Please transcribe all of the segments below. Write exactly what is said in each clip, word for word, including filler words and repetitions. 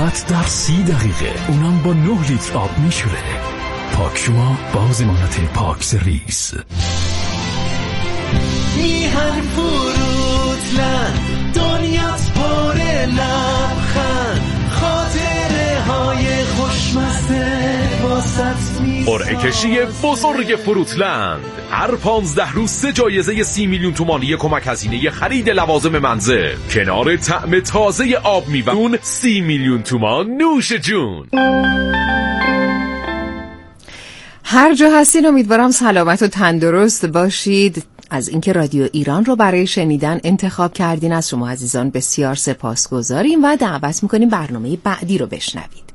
فقط در سی دقیقه، اونم با نه لیتر آب میشوره. پاکشوما با ضمانت پاکسرویس. میهن فروتلند دنیات پر لبخند، خاطره های خوشمزه واسط می قرعه کشی بزرگ فروتلند، هر پانزده روز سه جایزه سی میلیون تومانی کمک هزینه خرید لوازم منزل، کنار طعم تازه آب میوه‌ون سی میلیون تومان نوش جون. هر جا هستین امیدوارم سلامت و تندرست باشید. از اینکه رادیو ایران رو برای شنیدن انتخاب کردین از شما عزیزان بسیار سپاسگزاریم و دعوت میکنیم برنامه بعدی رو بشنوید.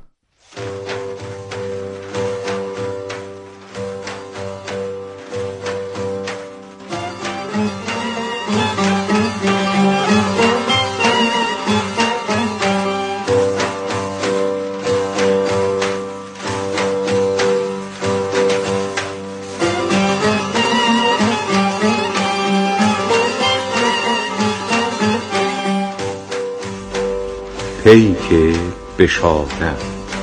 پیک بشارت.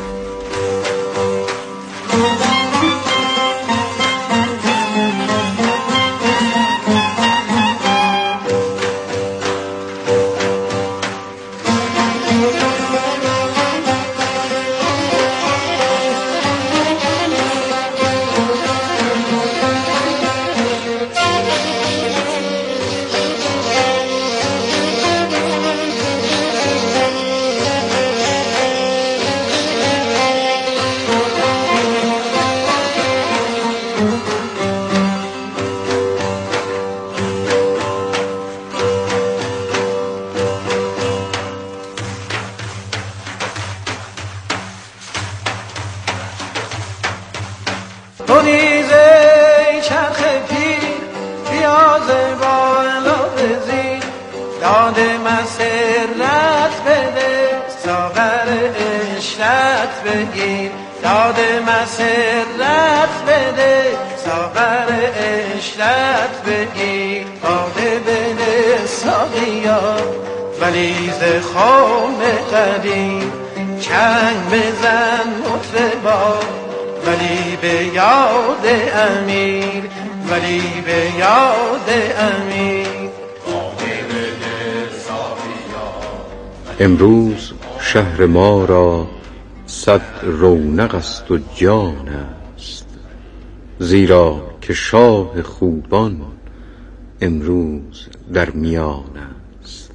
امروز شهر ما را صد رونق است و جان است، زیرا که شاه خوبان امروز در میان است.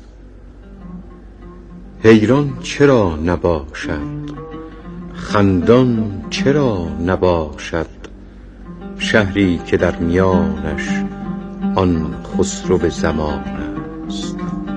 حیران چرا نباشد، خندان چرا نباشد، شهری که در میانش آن خسرو زمان است.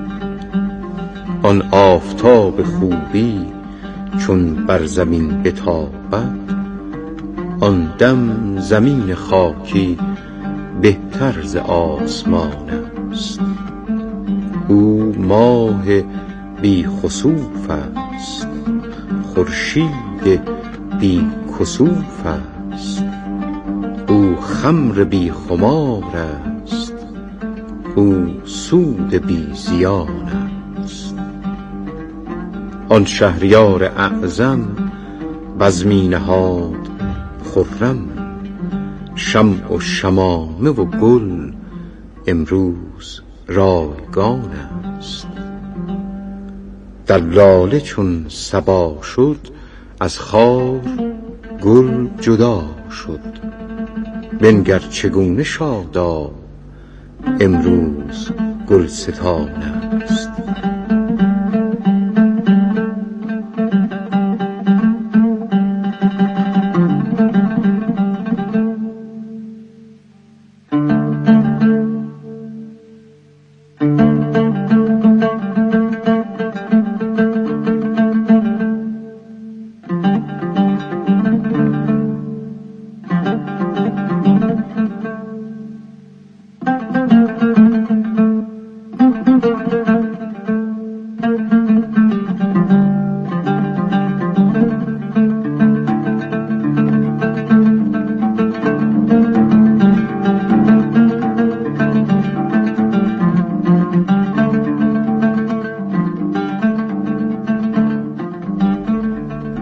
آن آفتاب خوبی چون بر زمین بتابد، آن دم زمین خاکی بهتر ز آسمان است. او ماه بی خسوف است، خورشید بی کسوف است. او خمر بی خمار است، او سود بی زیان است. آن شهریار اعظم بزمی نهاد خرم، شمع و شمامه و گل امروز رایگان است. در لاله چون صبا شد، از خار گل جدا شد. بنگر چگونه شاداب امروز گلستان است.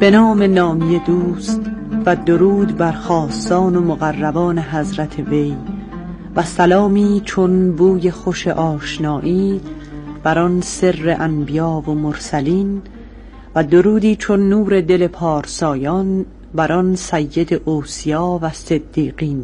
به نام نامی دوست و درود بر خاصان و مقربان حضرت وی و سلامی چون بوی خوش آشنایی بر آن سر انبیا و مرسلین و درودی چون نور دل پارسایان بر آن سید اوصیا و صدیقین،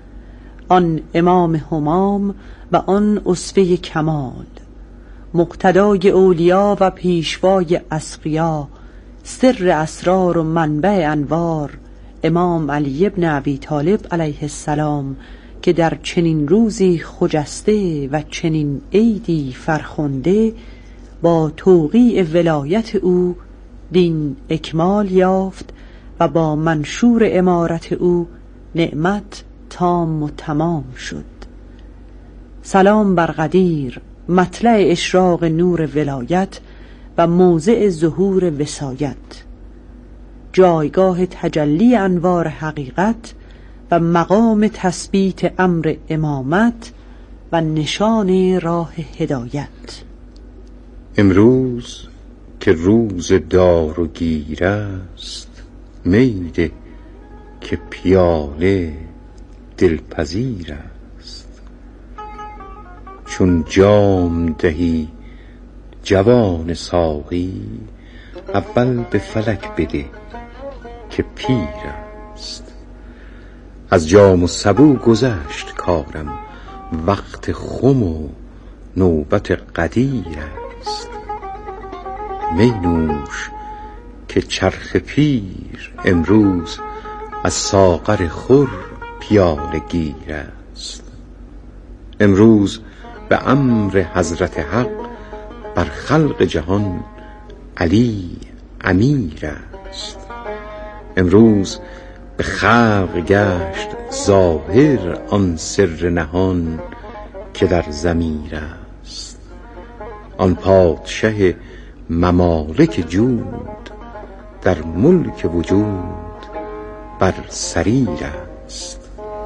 آن امام همام و آن اسوه کمال، مقتدای اولیا و پیشوای اصفیا، سر اسرار و منبع انوار، امام علی ابن ابی طالب علیه السلام، که در چنین روزی خجسته و چنین عیدی فرخنده با توقیع ولایت او دین اکمال یافت و با منشور امارت او نعمت تام و تمام شد. سلام بر قدیر، مطلع اشراق نور ولایت و موضع ظهور وصایت، جایگاه تجلی انوار حقیقت و مقام تثبیت امر امامت و نشان راه هدایت. امروز که روز دار و گیر است، میده که پیاله دلپذیر است. چون جام دهی جوان ساقی، اول به فلک بده که پیر است. از جام و سبو گذشت کارم، وقت خم و نوبت قدیر است. می نوش که چرخ پیر امروز از ساغر خور پیاله گیر است. امروز به امر حضرت حق بر خلق جهان علی امیر است. امروز به خلق گشت ظاهر آن سر نهان که در ضمیر است. آن پادشه ممالک جود، در ملک وجود بر سریر است.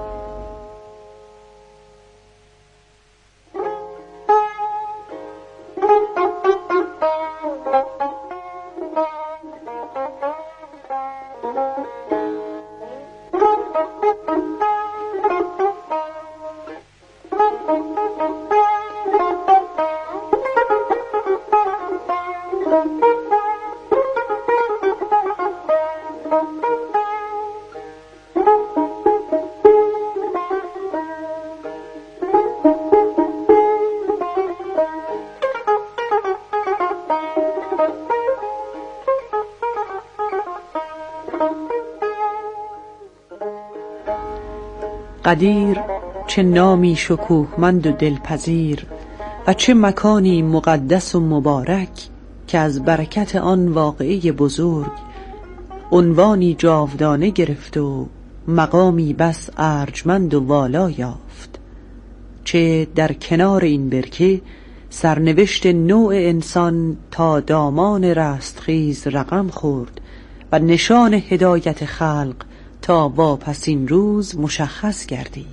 قدیر چه نامی شکوهمند و دلپذیر و چه مکانی مقدس و مبارک که از برکت آن واقعه بزرگ عنوانی جاودانه گرفت و مقامی بس ارجمند و والا یافت. چه در کنار این برکه سرنوشت نوع انسان تا دامان رستخیز رقم خورد و نشان هدایت خلق تا واپسین روز مشخص گردید.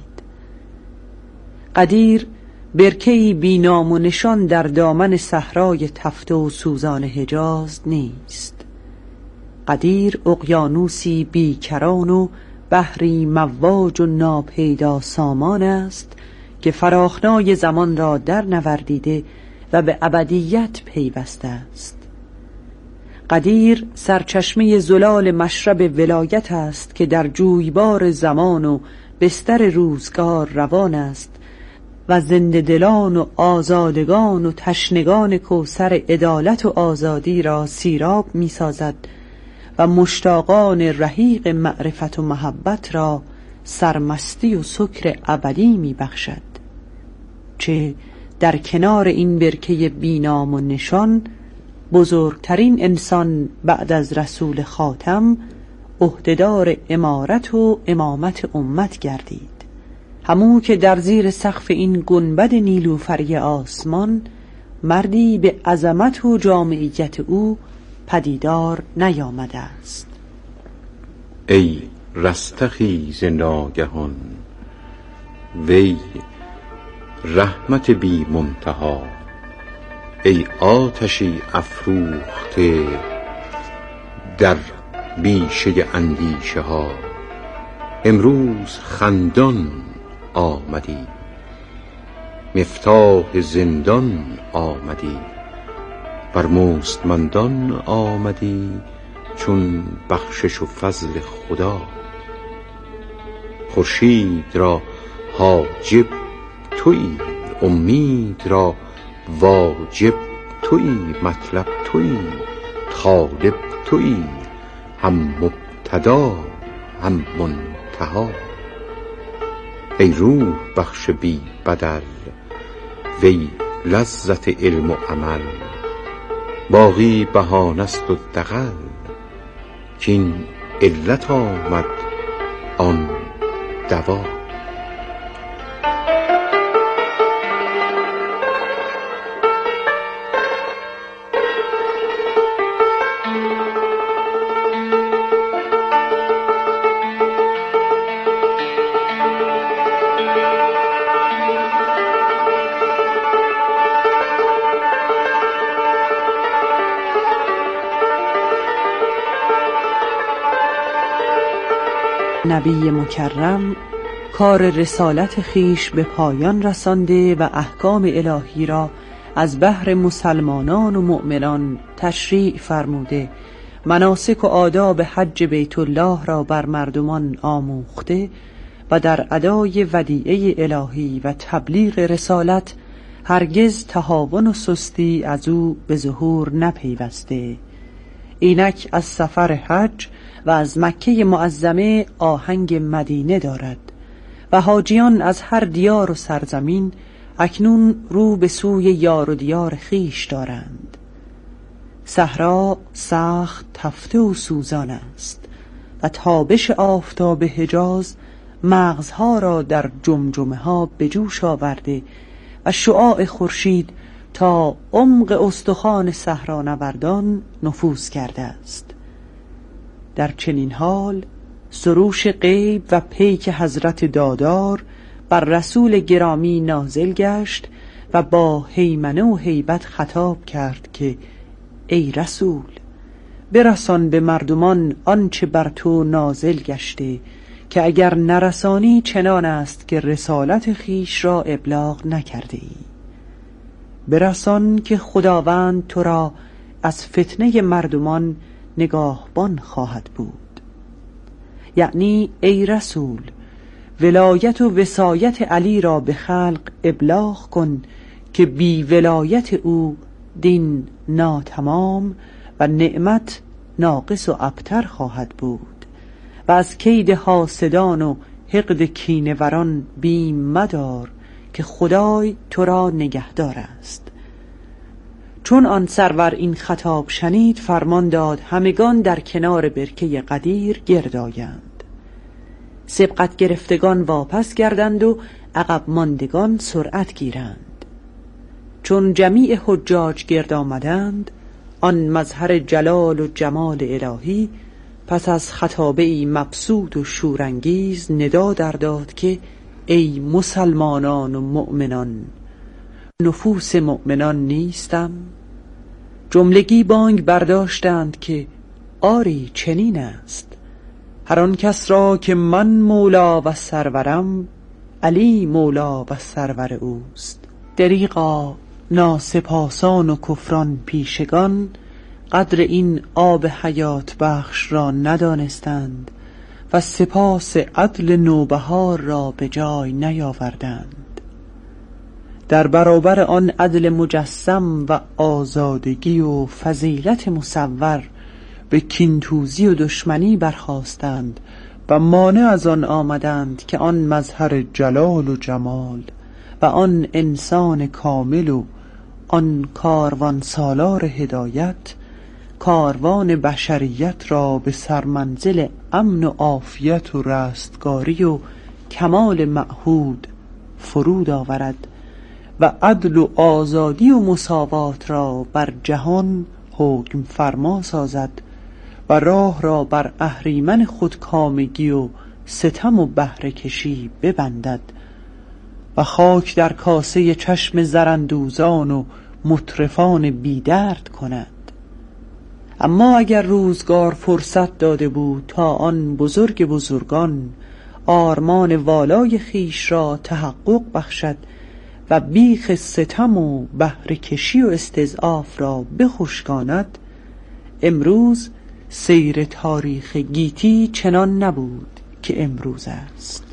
قدیر برکه‌ای بی نام و نشان در دامن صحرای تفته و سوزان حجاز نیست. قدیر اقیانوسی بیکران و بحری مواج و ناپیدا سامان است که فراخنای زمان را در نوردیده و به ابدیت پیوسته است. قدیر سرچشمه زلال مشرب ولایت است که در جویبار زمان و بستر روزگار روان است و زنده دلان و آزادگان و تشنگان کوثر عدالت و آزادی را سیراب می سازد و مشتاقان رحیق معرفت و محبت را سرمستی و سکر ابدی می بخشد. چه در کنار این برکه بینام و نشان بزرگترین انسان بعد از رسول خاتم عهدهدار امارت و امامت امت گردید، همو که در زیر سقف این گنبد نیلوفری آسمان مردی به عظمت و جامعیت او پدیدار نیامده است. ای رستخیز ناگهان، وی رحمت بی منتها، ای آتشی افروخته در بیشه اندیشه ها، امروز خندان آمدی، مفتاح زندان آمدی، بر مستمندان آمدی چون بخشش و فضل خدا. خورشید را حاجب تویی، امید را واجب تویی، مطلب تویی، طالب تویی، هم مبتدا هم منتها. ای روح بخش بی بدل، وی لذت علم و عمل، باقی بهانه است و دغل، کین علت آمد آن دوا. نبی مکرم کار رسالت خیش به پایان رسانده و احکام الهی را از بحر مسلمانان و مؤمنان تشریع فرموده، مناسک و آداب حج بیت الله را بر مردمان آموخته و در ادای ودیعه الهی و تبلیغ رسالت هرگز تهاون و سستی از او به ظهور نپیوسته. اینک از سفر حج و از مکه معظمه آهنگ مدینه دارد و حاجیان از هر دیار و سرزمین اکنون رو به سوی یار و دیار خیش دارند. صحرا سخت تفته و سوزان است و تابش آفتاب حجاز مغزها را در جمجمه ها به جوش آورده و شعاع خورشید تا عمق استخوان صحرانوردان نفوذ کرده است. در چنین حال سروش غیب و پیک حضرت دادار بر رسول گرامی نازل گشت و با هیمنه و هیبت خطاب کرد که ای رسول، برسان به مردمان آنچه بر تو نازل گشته که اگر نرسانی چنان است که رسالت خیش را ابلاغ نکرده ای. برسان که خداوند تو را از فتنه مردمان نگاهبان خواهد بود. یعنی ای رسول، ولایت و وصایت علی را به خلق ابلاغ کن که بی ولایت او دین ناتمام و نعمت ناقص و ابتر خواهد بود و از کید حاسدان و حقد کینه‌وران بیم مدار که خدای تو را نگهدار است. چون آن سرور این خطاب شنید، فرمان داد همگان در کنار برکه قدیر گرد آیند. سبقت گرفتگان واپس گردند و عقب ماندگان سرعت گیرند. چون جمیع حجاج گرد آمدند، آن مظهر جلال و جمال الهی پس از خطابه‌ای مبسوط و شورانگیز ندا در داد که ای مسلمانان و مؤمنان، نفوس مؤمنان نیستم؟ جملگی بانگ برداشتند که آری چنین است. هر آن کس را که من مولا و سرورم، علی مولا و سرور اوست. دریغا ناسپاسان و کفران پیشگان قدر این آب حیات بخش را ندانستند و سپاس عدل نوبهار را به جای نیاوردند. در برابر آن عدل مجسم و آزادگی و فضیلت مصور به کینتوزی و دشمنی برخاستند و مانع از آن آمدند که آن مظهر جلال و جمال و آن انسان کامل و آن کاروان سالار هدایت کاروان بشریت را به سرمنزل امن و عافیت و رستگاری و کمال معهود فرود آورد و عدل و آزادی و مساوات را بر جهان حکم فرما سازد و راه را بر اهریمن خودکامگی و ستم و بهره کشی ببندد و خاک در کاسه چشم زراندوزان و مطرفان بیدرد کند. اما اگر روزگار فرصت داده بود تا آن بزرگ بزرگان آرمان والای خیش را تحقق بخشد و بیخ ستم و بهره کشی و استضعاف را بخشکاند، امروز سیر تاریخ گیتی چنان نبود که امروز است.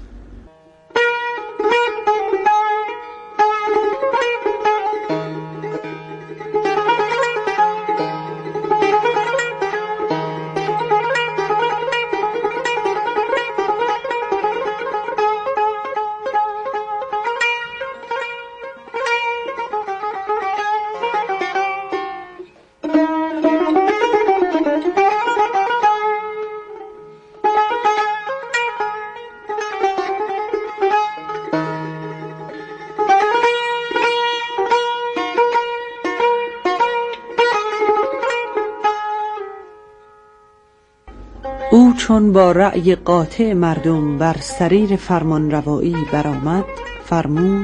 او چون با رأی قاطع مردم بر سریر فرمانروایی برآمد، فرمود: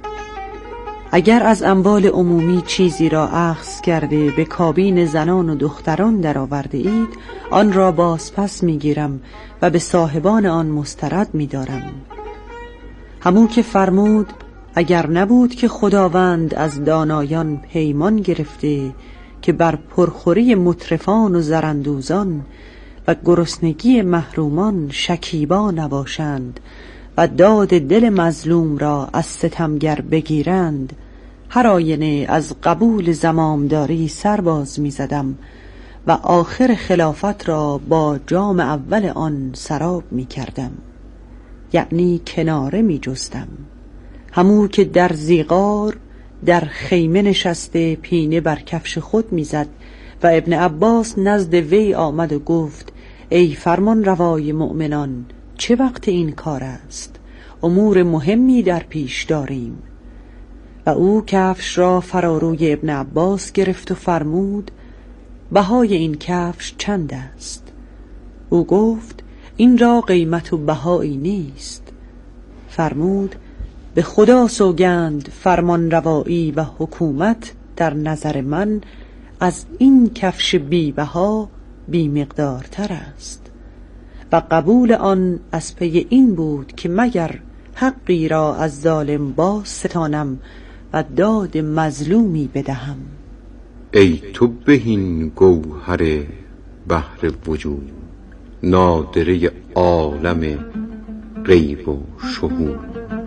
اگر از اموال عمومی چیزی را اخذ کرده به کابین زنان و دختران درآورده اید، آن را بازپس میگیرم و به صاحبان آن مسترد میدارم. همون که فرمود: اگر نبود که خداوند از دانایان پیمان گرفته که بر پرخوری مترفان و زراندوزان و گرسنگی محرومان شکیبا نباشند و داد دل مظلوم را از ستمگر بگیرند، هر آینه از قبول زمامداری سرباز می زدم و آخر خلافت را با جام اول آن سراب می کردم، یعنی کناره می جستم. همو که در زیغار در خیمه نشسته پینه بر کفش خود می زد و ابن عباس نزد وی آمد و گفت: ای فرمان روای مؤمنان، چه وقت این کار است؟ امور مهمی در پیش داریم. و او کفش را فراروی ابن عباس گرفت و فرمود: بهای این کفش چند است؟ او گفت: این را قیمت و بهایی نیست. فرمود: به خدا سوگند فرمان روایی و حکومت در نظر من از این کفش بی بها بی مقدار تر است و قبول آن از پی این بود که مگر حقی را از ظالم باز ستانم و داد مظلومی بدهم. ای تو بهین گوهر بحر وجود، نادره عالم غیب و شهود.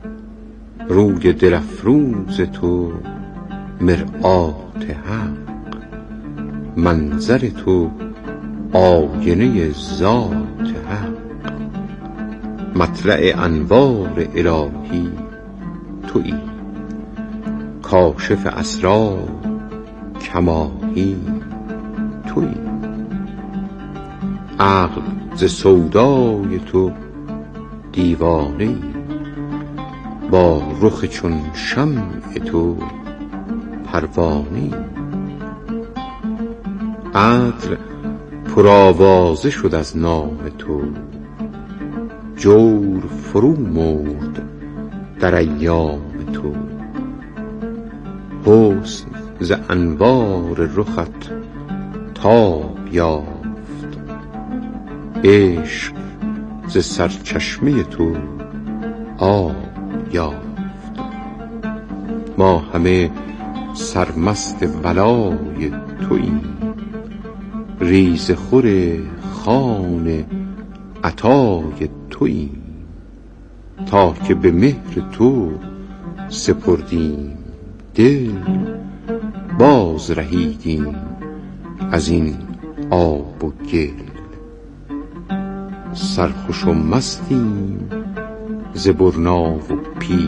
روی دل افروز تو مرآت حق، منظر تو آینه ذات حق. مطلع انوار الهی تویی، کاشف اسرار کماهی تویی. عقل ز سودای تو دیوانه، با رخ چون شمع تو پروانه. عدل پرآوازه شد از نام تو، جور فرو مرد در ایام تو. حسن ز انوار رخت تاب یافت، عشق ز سرچشمه تو آب یافت. ما همه سرمست بلای توییم، ریزه خور خوان عطای توییم. تا که به مهر تو سپردیم دل، باز رهیدیم از این آب و گل. سرخوش و مستیم ز برنا و پیر،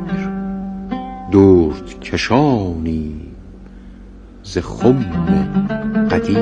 درد کشانیم ز خم قدیر.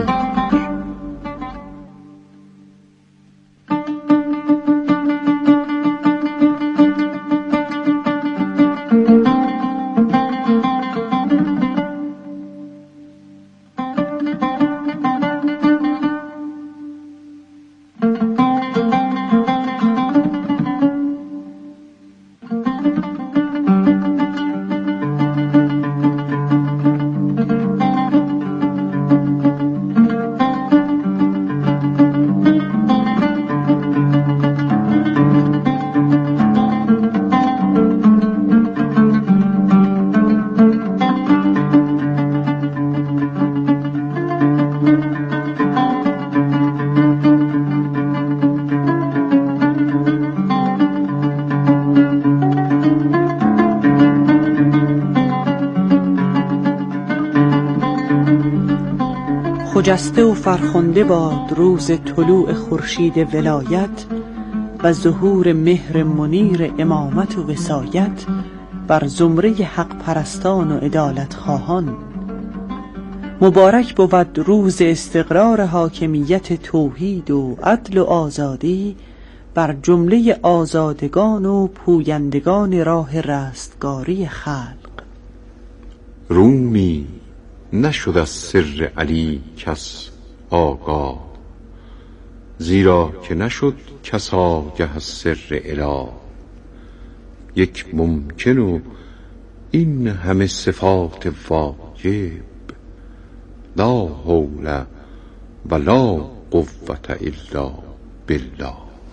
خجسته و فرخنده باد روز طلوع خورشید ولایت و ظهور مهر منیر امامت و وصایت بر زمره حق پرستان و عدالت خواهان. مبارک بود روز استقرار حاکمیت توحید و عدل و آزادی بر جمله آزادگان و پویندگان راه رستگاری خلق. رومی نشد از سر علی کس آگاه، زیرا که نشد کس آگه از سر اله. یک ممکن و این همه صفات واجب، لا حول ولا قوة الا بالله.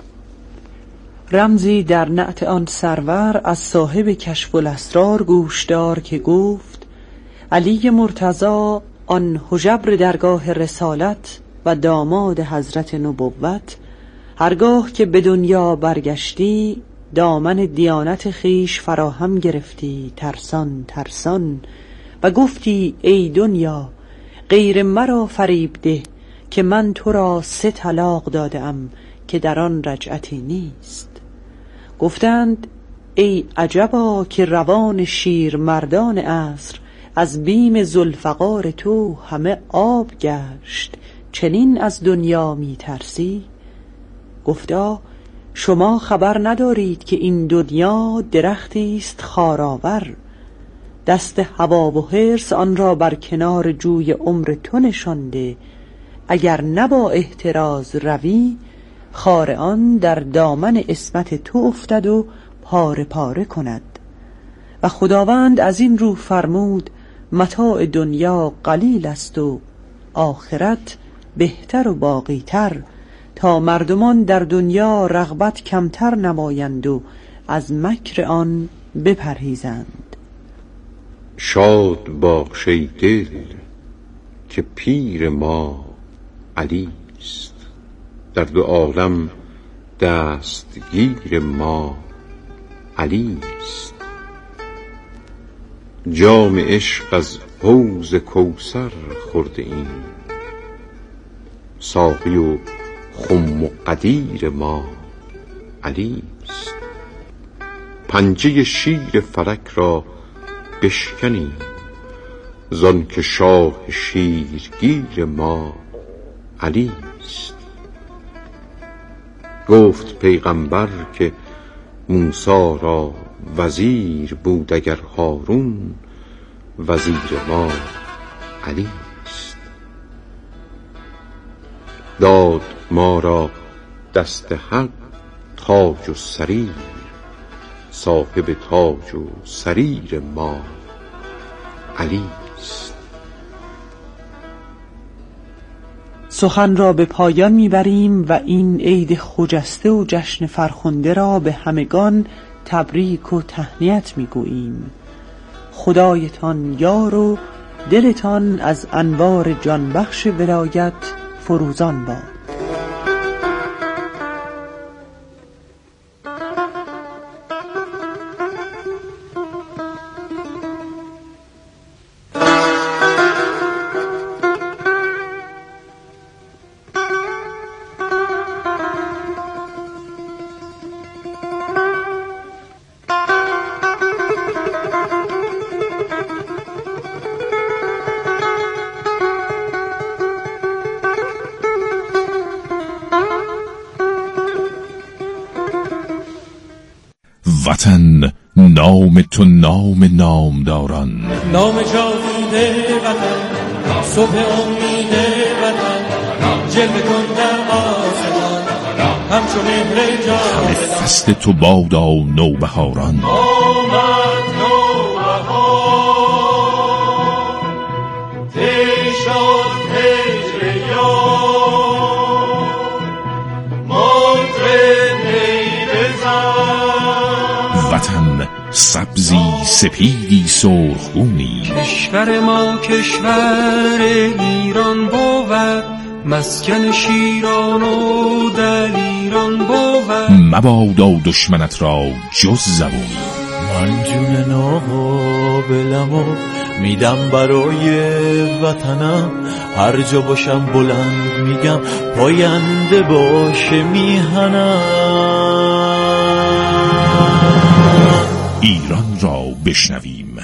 رمزی در نعت آن سرور از صاحب کشف الاسرار گوشدار که گفت: علی مرتضی آن حجبر درگاه رسالت و داماد حضرت نبوت، هرگاه که به دنیا برگشتی دامن دیانت خیش فراهم گرفتی ترسان ترسان و گفتی ای دنیا غیر مرا فریب ده که من تو را سه طلاق دادم که در آن رجعتی نیست. گفتند ای عجبا که روان شیر مردان عصر از بیم ذوالفقار تو همه آب گشت، چنین از دنیا می ترسی؟ گفتا شما خبر ندارید که این دنیا درختی است خارآور، دست هوا و حرص آن را بر کنار جوی عمر تو نشانده، اگر نه با احتراز روی خار آن در دامن عصمت تو افتد و پاره پاره کند. و خداوند از این رو فرمود متاع دنیا قلیل است و آخرت بهتر و باقیتر، تا مردمان در دنیا رغبت کمتر نمایند و از مکر آن بپرهیزند. شاد باش ای دل که پیر ما علی است، در دو عالم دستگیر ما علی است. جام عشق از حوض کوثر خورده ایم، ساقی و خم و قدیر ما علی است. پنجه شیر فلک را بشکنیم، زان که شاه شیرگیر ما علی است. گفت پیغمبر که موسی را وزیر بود اگر هارون، وزیر ما علی است. داد ما را دست حق تاج و سریر، صاحب تاج و سریر ما علی است. سخن را به پایان میبریم و این عید خجسته و جشن فرخنده را به همگان تبریک و تهنیت میگوییم. خدایتان یار و دلتان از انوار جانبخش ولایت فروزان باد. وطن نام تو نام نامداران، نام جاوید وطن، صبح امید وطن، جلوه کن در آسمان همچو مهر جان. همه فصل تو بادا نوبهاران، آمد نوبهار تی شد هجر یار، مطرب نی بزن. وطن سبزی سپیدی سرخونی، کشور ما کشور ایران بود، مسکن شیران و دلیران بود. مبادا دشمنت را جز زبونی، من جون ناقابلم و میدم برای وطنم، هر جا باشم بلند میگم پاینده باشه میهنم. ایران را بشنویم.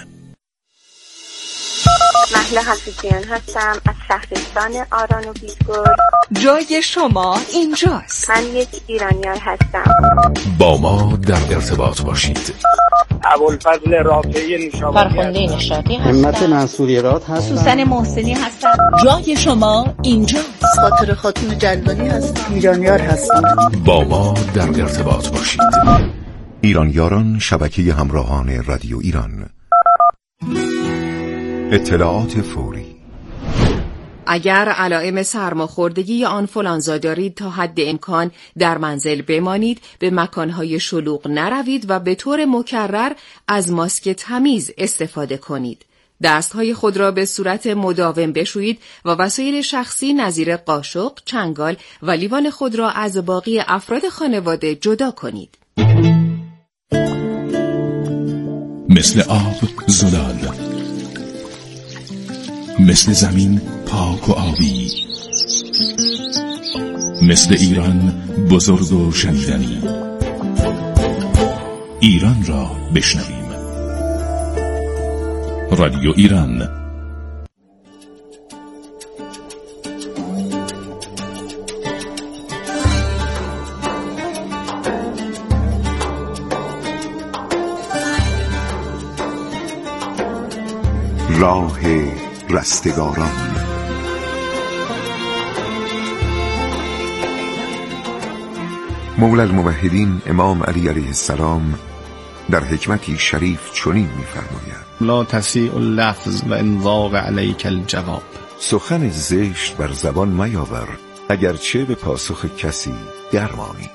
مهله حفیظیان هستم از شهرستان آران و بیسگل. جای شما اینجاست. من یک ایرانیار هستم. با ما در ارتباط باشید. ابوالفضل رافعی نشابوری، فرخنده نشاطی هستم. همت منصوریرات هستم. سوسن محسنی هستم. جای شما اینجاست. خاطر خاتون جلوانی هستم. ایرانیار هستم. با ما در ارتباط باشید. ایرانیاران، شبکه همراهان رادیو ایران. اطلاعات فوری. اگر علائم سرماخوردگی یا آنفولانزا دارید تا حد امکان در منزل بمانید، به مکانهای شلوغ نروید و به طور مکرر از ماسک تمیز استفاده کنید. دستهای خود را به صورت مداوم بشویید و وسایل شخصی نظیر قاشق، چنگال و لیوان خود را از باقی افراد خانواده جدا کنید. مثل آب زلال، مثل زمین پاک و آبی، مثل ایران بزرگ و شنیدنی. ایران را بشنویم. رادیو ایران. راه رستگاران. مولا الموحدین امام علی علیه السلام در حکمتی شریف چنین می‌فرماید: لا تسیء اللفظ و ان ضاق علیک الجواب. سخن زشت بر زبان میاور اگرچه به پاسخ کسی درمانی.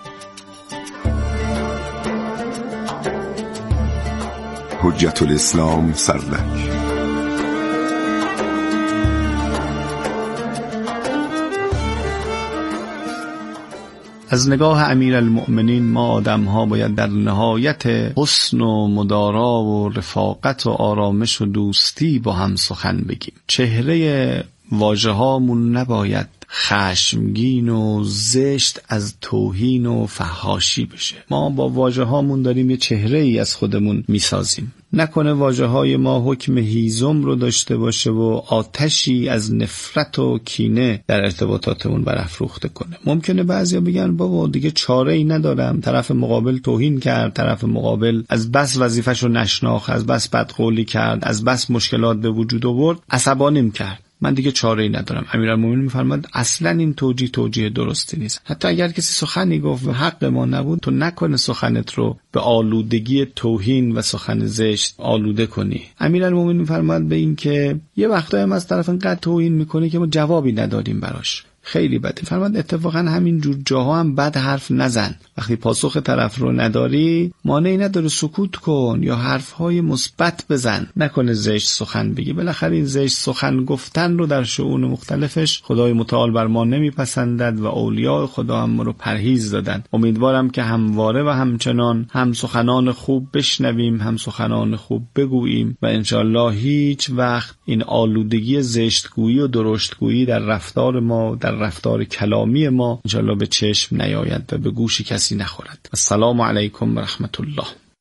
حجت الاسلام سرلک. از نگاه امیرالمؤمنین ما آدم ها باید در نهایت حسن و مدارا و رفاقت و آرامش و دوستی با هم سخن بگیم. چهره واژه هامون نباید خشمگین و زشت از توهین و فحاشی بشه. ما با واژه هامون داریم یه چهره ای از خودمون میسازیم. نکنه واژه های ما حکم هیزم رو داشته باشه و آتشی از نفرت و کینه در ارتباطاتمون برافروخته کنه. ممکنه بعضیا بگن بابا دیگه چاره ای ندارم، طرف مقابل توهین کرد، طرف مقابل از بس وظیفش رو نشناخت، از بس بدقولی کرد، از بس مشکلات به وجود آورد، عصبانیم کرد، من دیگه چاره‌ای ندارم. امیرالمومنین می‌فرماد اصلاً این توجیه توجیه درستی نیست. حتی اگر کسی سخنی گفت و حق ما نبود، تو نکنه سخنت رو به آلودگی توهین و سخن زشت آلوده کنی. امیرالمومنین می‌فرماد به این که یه وقتایی هم از طرف اینقدر توهین می‌کنه که ما جوابی نداریم براش، خیلی بده. فرمود اتفاقا همین جور جاها هم بد حرف نزن. وقتی پاسخ طرف رو نداری، مانعی نداره سکوت کن یا حرفهای مثبت بزن، نکنه زشت سخن بگی. بالاخره این زشت سخن گفتن رو در شؤون مختلفش خدای متعال بر ما نمیپسندد و اولیاء خدا هم ما رو پرهیز دادن. امیدوارم که همواره و همچنان هم سخنان خوب بشنویم، هم سخنان خوب بگوییم و انشالله هیچ وقت این آلودگی زشتگویی و درشتگویی در رفتار ما، در رفتار کلامی ما انشالله به چشم نیاید و به گوش کسی نخورد. السلام علیکم و رحمت الله.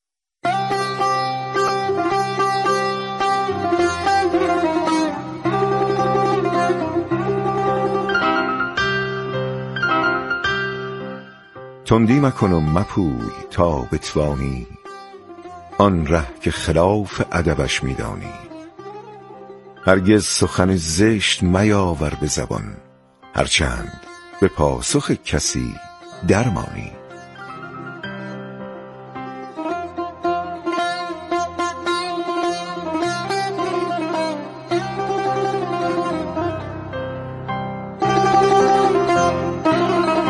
تندی مکن و مپوی تا بتوانی، آن ره که خلاف ادبش میدانی. هرگز سخن زشت میاور به زبان، هرچند به پاسخ کسی درمانی.